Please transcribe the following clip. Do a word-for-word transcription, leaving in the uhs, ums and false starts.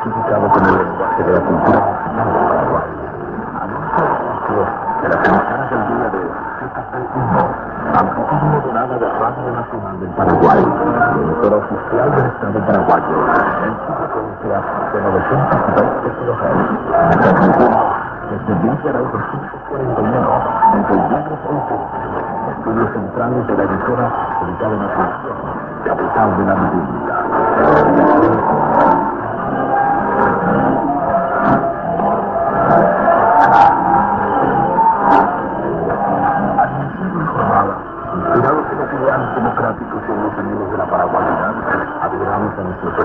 identificado con el lenguaje de la cultura nacional de Paraguay. Anuncio de las emisoras del día de G K P uno, amplitud modulada de Radio Nacional del Paraguay, emisora oficial del Estado paraguayo, en su frecuencia de novecientos veinte kilohertz. Transmitimos desde Villa de doscientos cuarenta y uno, desde Llanos once, estudios centrales de la emisora ubicada en Asunción, capital de la República. Inspirados en los ideales democráticos y en los anhelos de la paraguayanidad, admiramos a nuestros